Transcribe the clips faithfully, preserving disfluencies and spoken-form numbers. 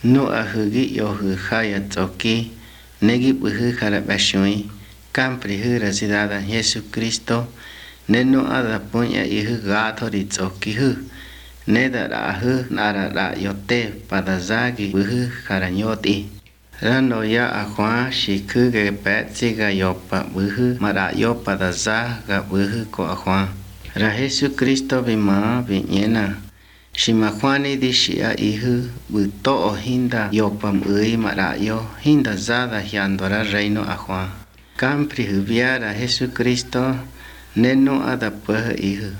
No ahugi yohu hayatoki, negi buhu harabashui, campri hurasidada Jesucristo, neno ada punya ihu gato ritzoki hu, neda rahu nara ra yote padazagi buhu haranyoti. Rano ya ahwa shiku ge petsi ga yopa buhu mara yopa daza ga buhu ko ahwa. Ra Jesucristo bima vinyena. Shimakwani di shia ihu buto o hinda yopam ui marayo hinda zada hiandora reino ahwa. Campri hubiara Jesucristo neno adapah ihu.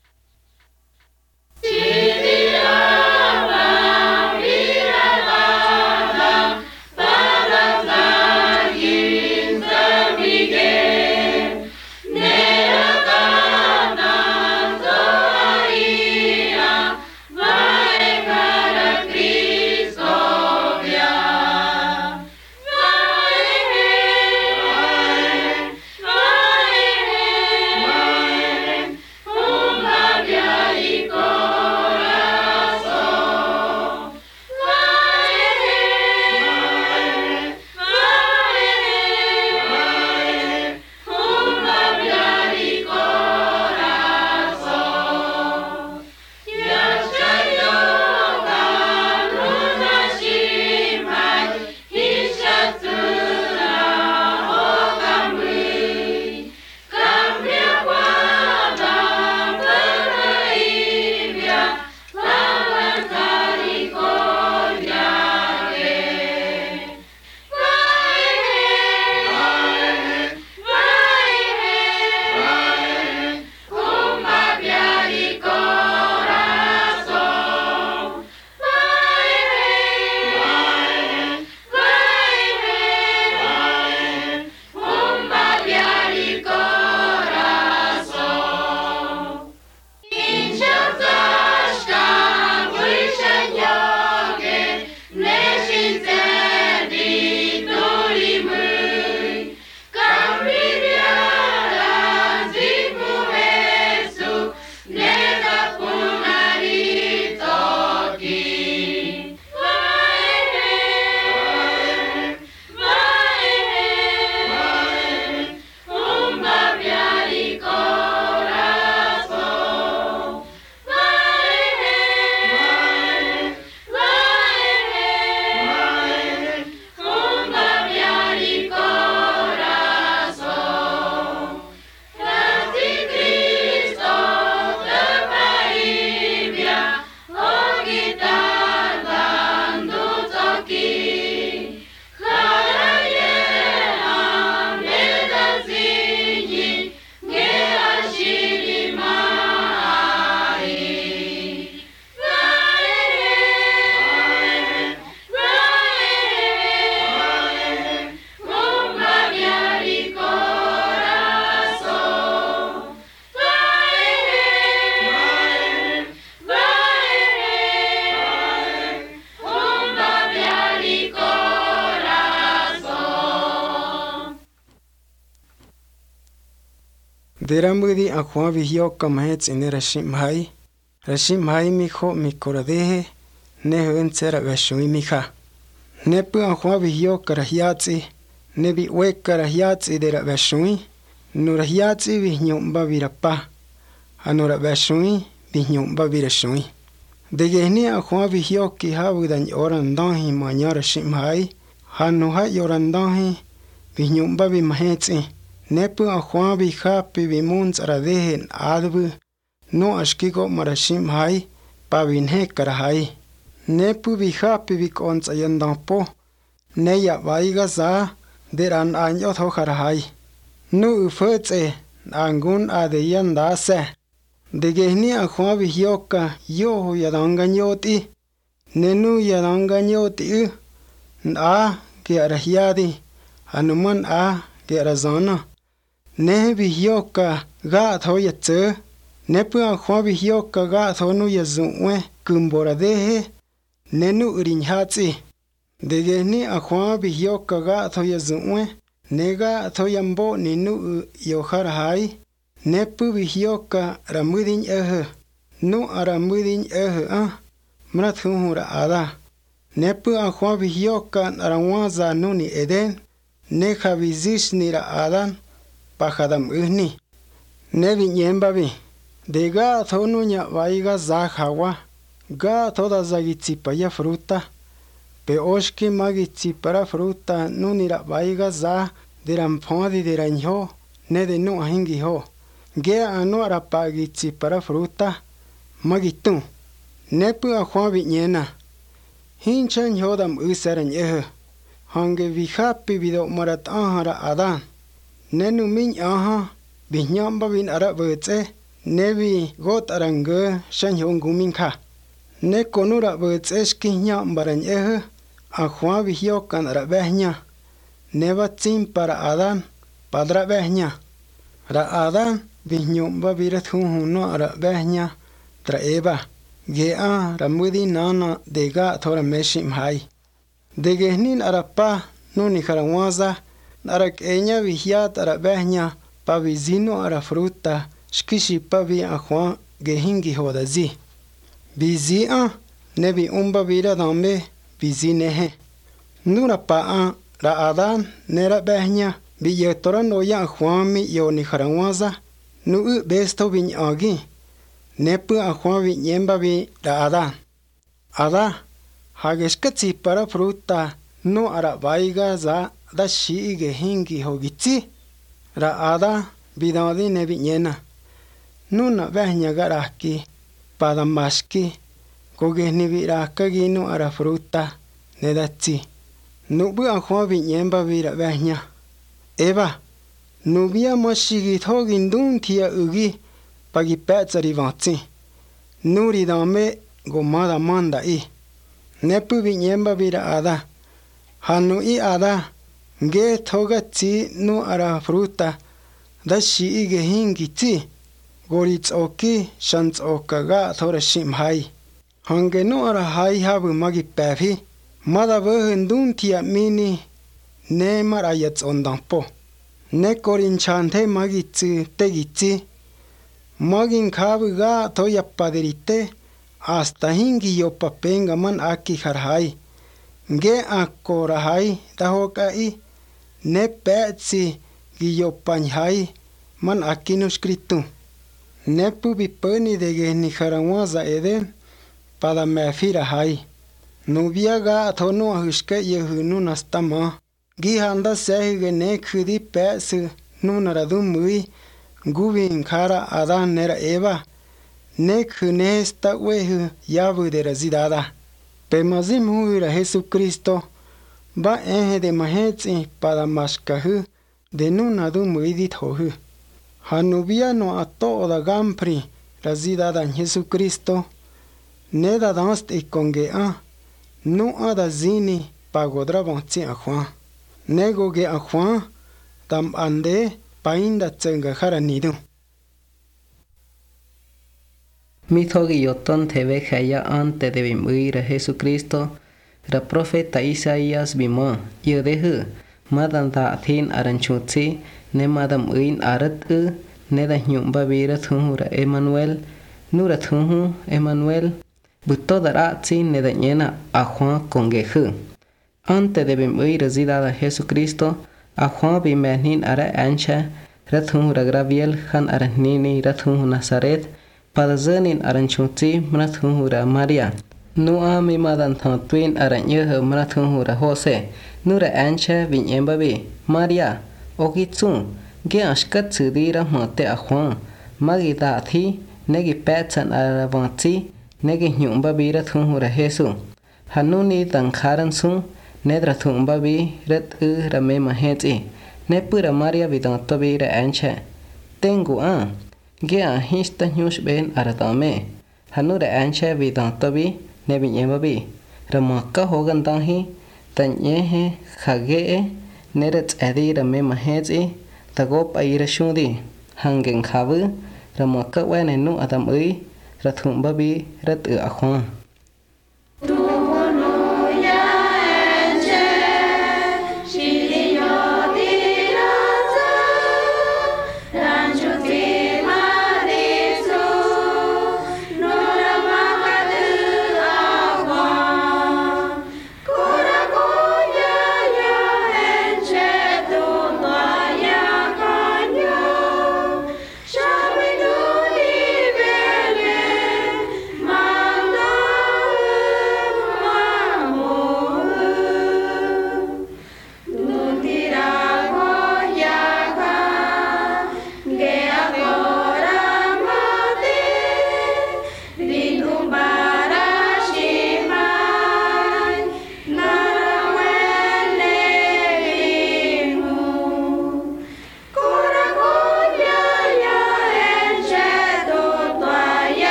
Derambudi akwa vihyo kamhets ine rashim hai. Rashim hai miho mikoradehe ne hensera gashui miha. Nepu akwa vihyo karahiatsi ne bi we karahiatsi dera gashui. Nurahiatsi vihyomba virapa. Anura gashui vihyomba virashui. Degehni akwa vihyo ki habudan orandahi manya rashim hai. Hanuha yorandahi vihyomba vimahetsi. Nepu akwa vihapi vimuns aradehen adbu no ashkigo marashim hai pavinhe karahai. Nepu vihapi vikons ayandapo neya vaiga za deran anyot ho karahai. Nu ufetse angun adeyandase. Degehni akwa vihyoka yoho yadanganyoti. Nenu yadanganyoti u. Na gearahiadi. Hanuman a gearazana. Ne vihyoka ga tho yatse. Nepu akwa vihyoka ga tho nu yazunwe kumboradehe. Nenu urinhatsi. Degehni akwa vihyoka ga tho yazunwe. Nega tho yambo ninu yoharahai. Nepu vihyoka ramudin ehe. Nu aramudin ehe ah. Mrat humura ada. Nepu a Juan vihioka naranwaza nuni eden, ne javizish nira adan, pajadam uhni. Ne viñembabi, de ga thonuña vaiga za hawa, ga toda zagitsipaya fruta, pe oshki magitsipara fruta nunira vaiga za, dirampodi diranjo, ne de nu ahingiho. Ge anu arapagitsipara fruta, magitu. Nepu a Juan viñena. Hinchan hodam usaran ehe. Hange vihapi vido marat ahara adan. Nenu min aha. Binyamba bin ara vetse. Nevi got arange shan honguminka. Ne konura vetse skinya baran ehe. A Juan vihiokan ara behnya. Neva tsim para adan. Padra behnya. Ra adan binyamba virat hunhuno ara behnya. Tra eva. Gea ramudi nana dega thora meshim hai. Degehnin arapa nuni karanwaza narak enya vihiat arabehnya pa vizino ara fruta shkishi pa vi ahwa gehingi hodazi. Bizi a nebi umba vira dame bizi nehe. Nura pa a ra adan nera behnya biyetora noya ahwami yoni karanwaza nu u besto vin agi. Nepu a Juan viñemba vi ra ada. Ada, hageskatsi para fruta no ara vaiga za da shi gehingi hogitsi. Ra ada bidadi ne viñena. Nuna vehnya garaki, padamaski, kogehni viraka gino ara fruta nedatsi. Nubu a Juan viñemba vi ra vehnya. Eva, nubia mashigit hogindun tia ugi. Pagi petsari vatsi. Nuri dame gomada manda i. Nepu viñemba vira ada. Hanu i ada. Ge toga tsi nu ara fruta. Da shi i gehingi tsi. Goritz oki shans okaga thora shim hai. Hange nu ara hai habu magi pevi. Mada vöhendun tia mini. Ne marayats ondampo. Ne korinchante magi tsi tegi tsi. Magin kabuga toya paderite hasta hingi yo papenga man aki harhai. Ge akora hai dahoka i ne petsi gi yo panhai man aki no skritu. Nepu bipeni de geni haranwaza eden pada mefira hai. Nubia ga thonu ahushke yehunu nastama. Gi handa sehi ne khudi petsu nunaradumui. Gubin kara adan nera eva. Nek nesta wehu yabu de razidada. Pe mazim huira Jesucristo. Ba ehe de mahetsi pada maskahu. De nunadu muidit hohu. Hanubia no ato oda gampri razidada en Jesucristo. Neda danst ikongea. Nu ada zini pagodra bonzi a Juan. Nego ge a Juan. Tam ande. Painda tsenga haranidu. Mithogi yoton tebe haya ante de bimuira Jesucristo. Ra profeta Isaías bima. Yodehu. Madan da thin aranchutsi. Ne madam uin arat u. Ne da nyumba vira thunhura Emmanuel. Nura thunhu Emmanuel. Buto daratsi ne da nyena a Juan kongehu. Ante de bimuira zidada Jesucristo. A Juan bimehnin ara ancha, rathun ragraviel han aranini rathun Nazaret, padazanin aranchuti mrathun Maria. Nu ami madan thantwin aranyeh mrathun Jose, nura ancha vinyembabi, Maria, okitsun, ge ashkat sudira mate a Juan, magida thi, negi petsan aravanti, negi nyumbabi rathun Jesu. Hanuni tankaran sun, Nedra thumba bi ret u rame maheti. Ne pura Maria vidanto bi ra ancha. Tengu a. Ge a hista nyush ben aratame. Hanu ra ancha vidanto bi ne vinyema bi. Ramaka hogan tanhi. Tanyehe khage neret adi rame maheti. Tagop a shudi. Hangen kavu. Ramaka wenenu adam ui. Rathumba bi ret u akwan.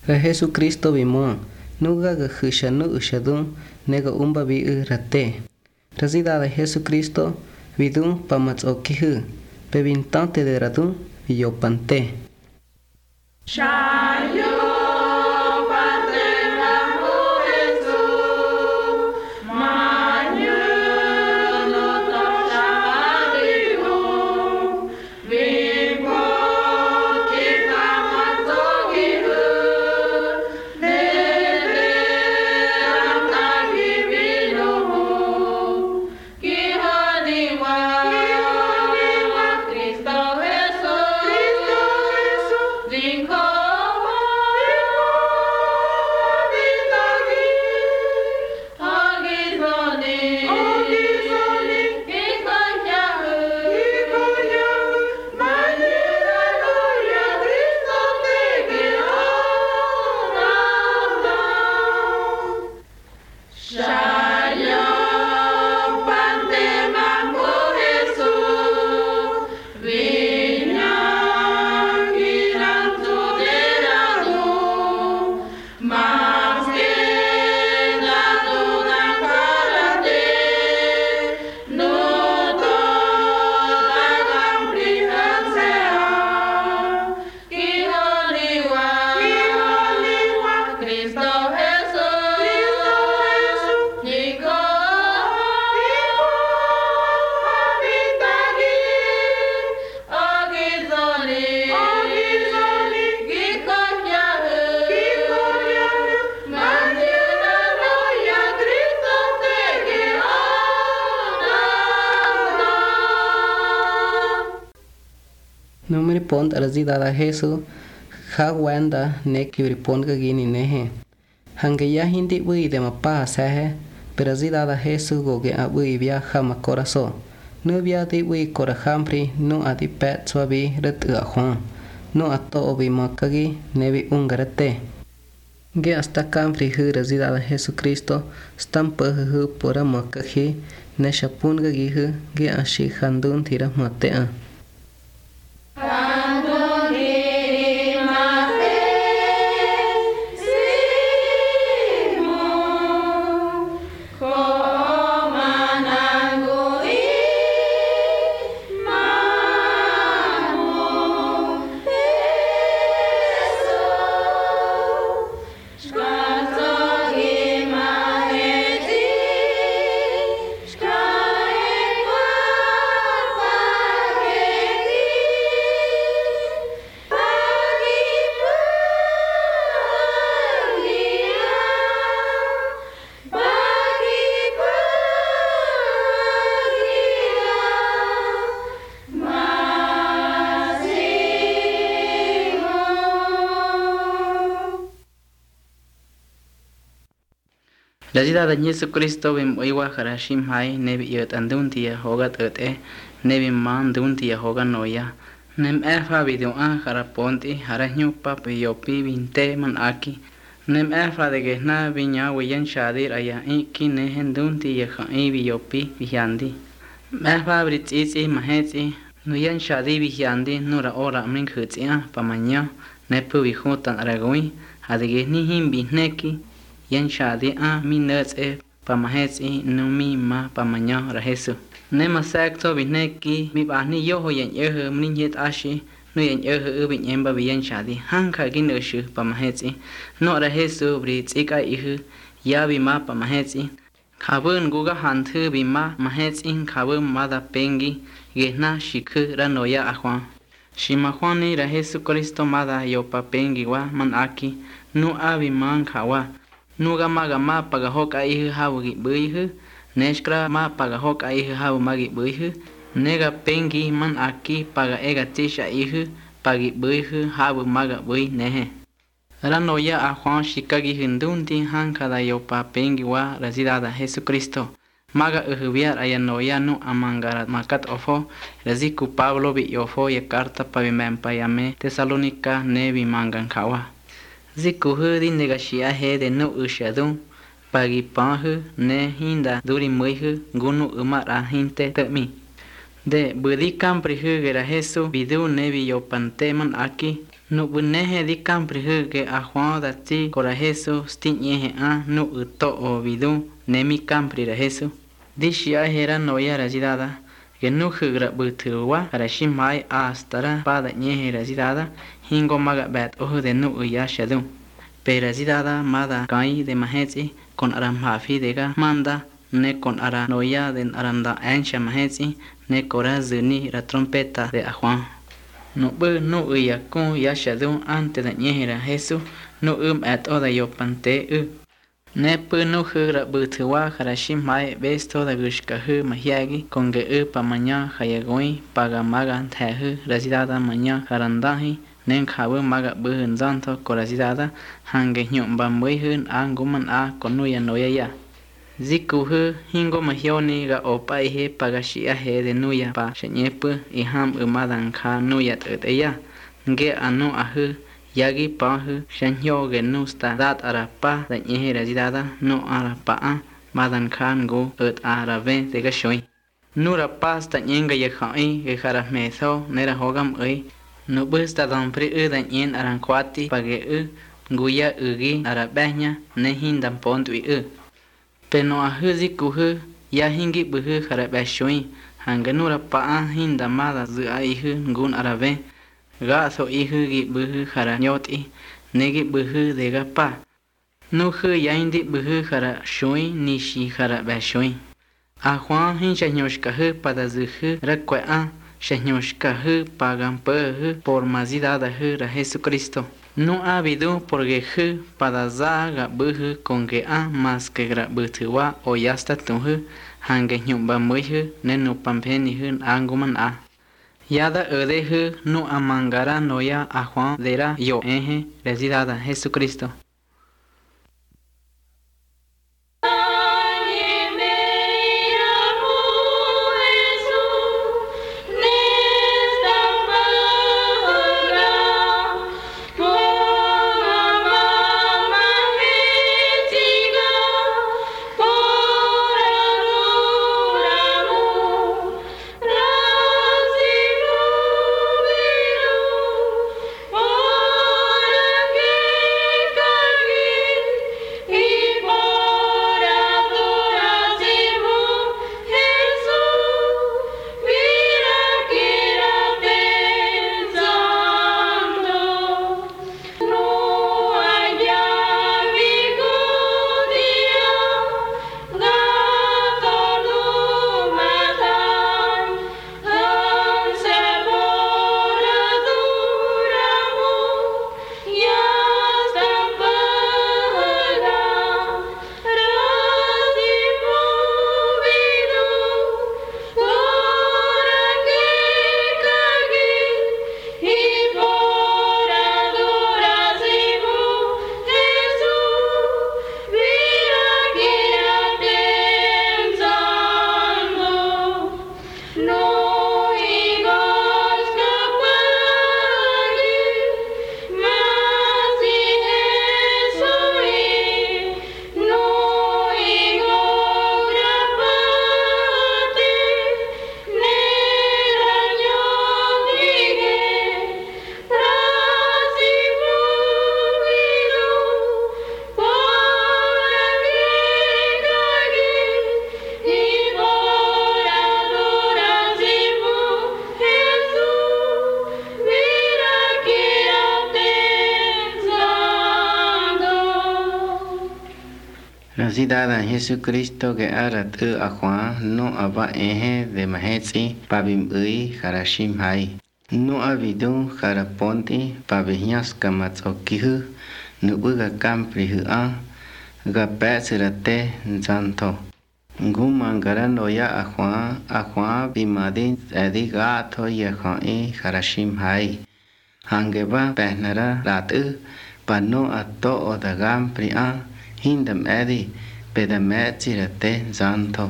Ra Jesucristo bimo nuga ga khishanu ushadun nega umba bi rate. Razida de Jesucristo vidun pamatsokihu pebintante de radun yopante. Shayo Numeri pont razida da Jesu ha wenda ne kibri pont ga gini nehe. Hange ya hindi bui de mapa sahe perazida da Jesu goge a bui via hama corazo. No via di bui cora hampri no adi pet swabi ret a hon. No ato obi makagi nevi ungarete. Ge hasta campri hu razida da Jesucristo stampa hu pora makagi ne shapun ga gihu ge ashi handun tira matea. Lazida da Jesucristo bim oiwa harashim hai nebi yot anduntia hogat ete nebi man duntia hogan noya nem erfa video a haraponti harahnu pap yopi vinte man aki nem erfa de gesna viña weyan shadir aya iki nehen duntia khai yopi viandi erfa britzi mahetzi nuyan shadi viandi nura ora min khutsia pamanya nepu vihutan aragui adege ni him bineki yan shadi a minets e pamahes e numi ma pamanya rahesu ne masakto bineki mi bani yo ho yan ye min yet ashi no yan ye ho bin yan ba yan shadi han kha gin shu pamahes e no rahesu bri tsika i ya bi ma pamahes e khabun guga han thu bi ma mahes in khabun ma da pengi gehna shikhu ranoya ahwa shima khwani rahesu Kristo mada yo pa pengi wa man aki nu abi man khawa nuga maga ma paga hoka ihu hawgi buihu neskra ma paga hoka ihu haw magi buihu nega pengi man aki paga ega tisha ihu pagi buihu haw maga bui nehe ranoya a Juan shikagi hindundi hankada yo pa pengi wa razida da Jesucristo maga uhubiar ayanoya nu amangara makat ofo raziku Pablo bi ofo ya karta pavimem payame Tesalonika nebi mangan kawa Ziku di negashia he de no ushadun pagi pahu ne hinda duri muihu gunu umara hinte temi de budi campri hu gera Jesu bidu nebi yo panteman aki nu bunehe di campri hu que a Juan da ti cora Jesús stiñehe a nu uto o vidu nemi campri ra Jesús dishia hera noya razidada que nu hugra butuwa rashimai astara pada nyehe razidada hingo maga bat o de nu uya shadu pe razidada mada kai de mahetsi con aram hafi dega manda ne con ara noya den aranda ansha mahetsi ne cora zuni la trompeta de a Juan no bu no uya con ya shadu ante de nyehe ra Jesús no um at oda yo pante u ne pu no hugra butuwa rashimai besto da gushka hu mahiagi con ge u pa maña hayagoi paga maga the hu razidada maña harandahi nen khabu maga bu hun zanto korazidada hange nyom ba moi hun anguman a konuya noya ya ziku hu hingo mahioni ga opai he pagashi a he de nuya pa shenyepu i ham umadan kha nuya te ya nge anu a hu yagi pa hu shenyo ge nusta dat ara pa da nyehe razidada no ara pa a madan khan go ut ara ve de ga shoi nura pas ta nyenga ye khai ge khara me tho nera hogam oi no busta don pri u dan yen aran kwati page u guya ugi arabahnya ne hindam pont wi u peno a huzi ku hu ya hingi bu hu khara ba shoi hanganura pa a hindamada zu ai hu ngun arabe ga so i hu gi bu hu khara nyoti negi bu hu de ga pa no hu ya indi bu hu khara shoi ni shi khara ba shoi a Juan hin chanyoshka hu pada zu hu rakwa a Shenyoshka hu pagan hu por mazidada hu ra Jesucristo. No ha habido porque hu para zaga buhu con que a más que gra butuwa o ya está tu hu hange nyumba muy hu nenu pampeni hu anguman a. Yada ode hu no amangara noya a Juan dera yo eje rezidada Jesucristo. Razidada Jesucristo que arat u a Juan no aba eje de mahetsi pabim ui harashim hai. No avidu haraponti pabiñas kamatsokihu no uga kampri hu a ga pesirate zanto. Gumangara noya a Juan a Juan bimadin edi gato ya Juan e harashim hai. Hangeba pehnara ratu pano ato o da kampri a hindam edi pedametirate zanto.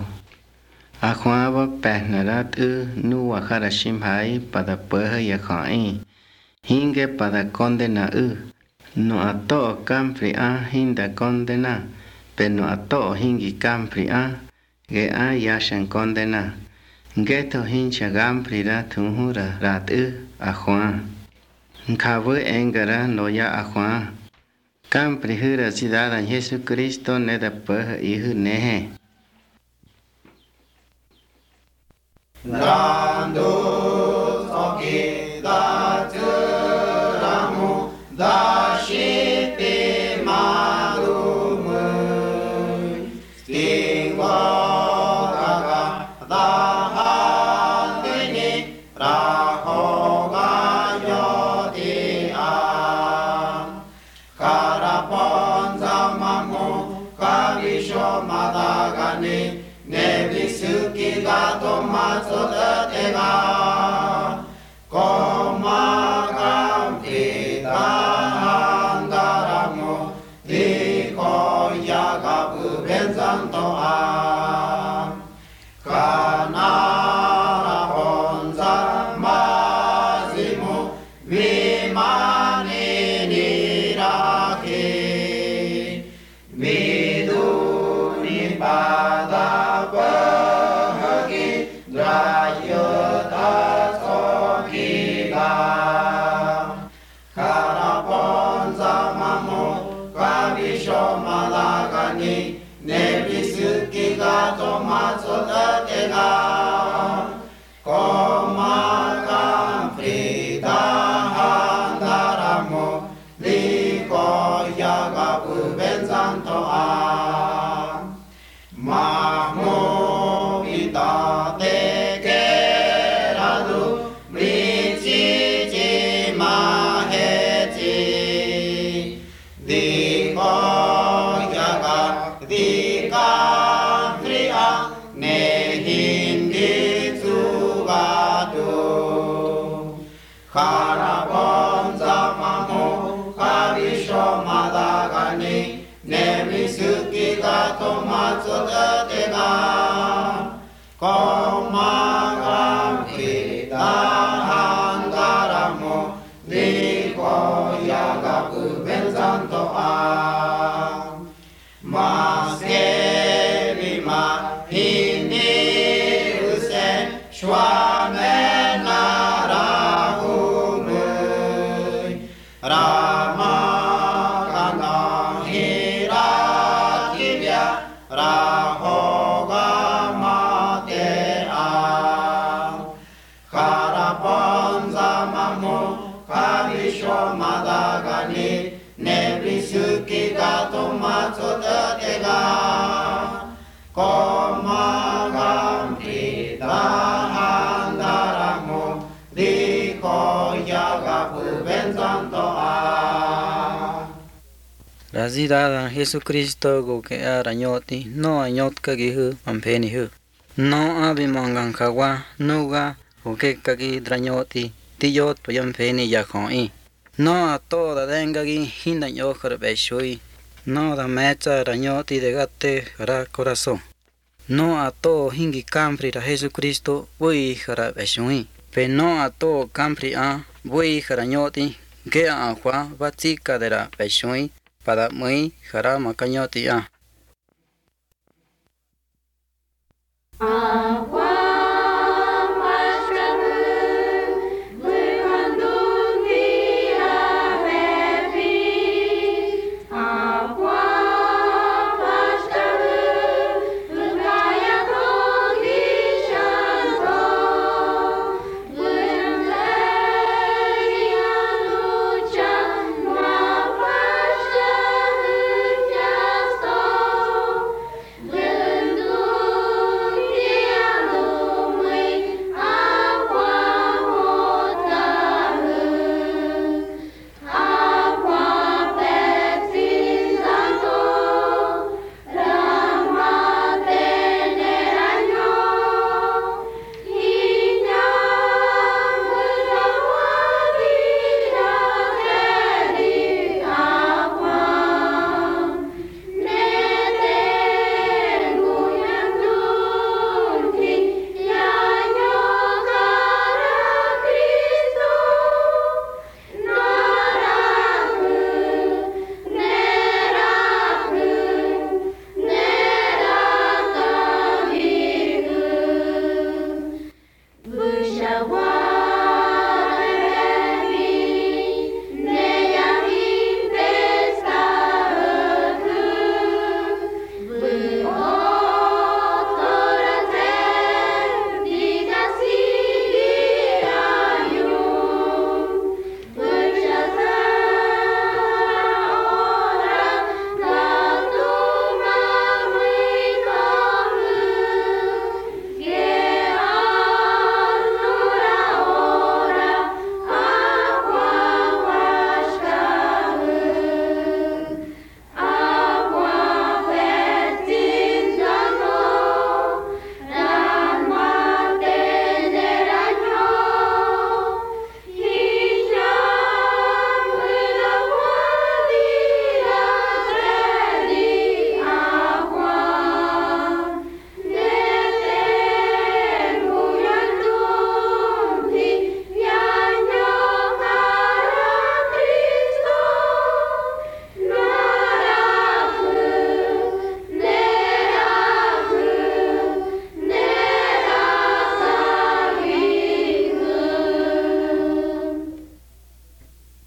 A Juan pehnarat u nuwa harashim hai pada peha ya khai. Hinge pada condena u. No ato kampri a hinda condena. Pe no ato hingi kampri a. Ge a yashan condena. Geto hincha kampri ra tunhura rat u a Juan. Nka với engara noya akwa. Campri hư ra sidada Jesus Cristo ne da pah ihu nehe. Dando soki da turamu da shipi malumui stingwa gaga da handini rahoga yodi am karapon zamamu kagisho madagani Nebisuki gato mazzo da tega Koma gampi da andaramo Diko yagabu benzanto a Kanara honza mazimu Vimani niraki Miduni pada Nebisuki gato mazzo da tega Koma campri da andaramo Liko yagabu benzanto a Mahmo ita te keradu Mrichichi maheti Diko di country a ne hindi tsugado Karabon zamamo karisho madagani ne misuki gato matzo da tega Koma gampi da andaramo Liko yagabu benzanto a Maschevi ma hindi usen shwamena rahumui Rama kana hiratibya rahoga matea Karapon zamamu kavisho madagani Nebisuki gato mazzo da tega Koma gampi da andaramo Liko yagabu benzanto a Razida Jesucristo go que arañoti no añot kagi hu ampeni hu no abi mangan kawa no ga go que kagi drañoti tiyot payampeni yakoi No a toda dengagi hinda yo karbeshui. No da mecha rañoti de gatte ra corazón. No a to hingi campri ra Jesucristo voy jara beshui. Pe no a to campri a voy jarañoti que a agua batica de ra beshui para muy jara macañoti a. Agua. Stop.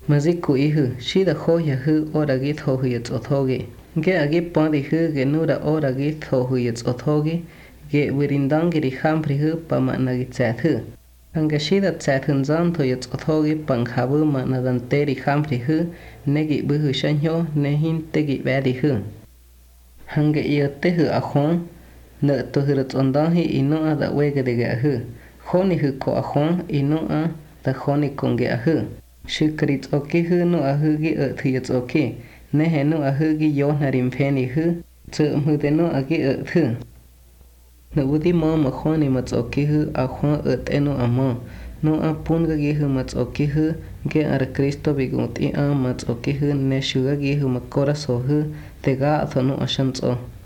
mà dịch cụ ý hư chỉ đã khô ya hư ô đã ghi thô hư cho thô ghê ghê à ghi bóng đi hư ghê nu đã ô đã ghi thô hư cho thô ghê ghê virin đăng ghê đi khám phri hư bà mà nà ghi chả thử hằng cái chỉ đã chả thừng giang thô cho thô ghê bằng khá bư mà nà đàn tê đi khám phri hư nè ghi bư hư sanh nhô nè hin tê ghi bé đi hư hằng cái yêu tê hư à khoáng nợ tôi hư được ổn đăng hi inu à đã quay cái để gã hư khô ni hư có à khoáng inu à đã khô ni cùng gã hư sự krit ok hư nu à hư ghi ở thì ok nè hè nu à hư ghi yo na rim phe ni hư chợ hư thế nu à ghi ở thử nợ bút đi mò mà khô ni mà ok hư à khoáng ở thế nu à mò nu à pun cái ghi hư mà ok hư ghi ở Cristo bị gột i à mà ok hư nè sự ghi hư mà coração hư te gã thọ nu à sanh cho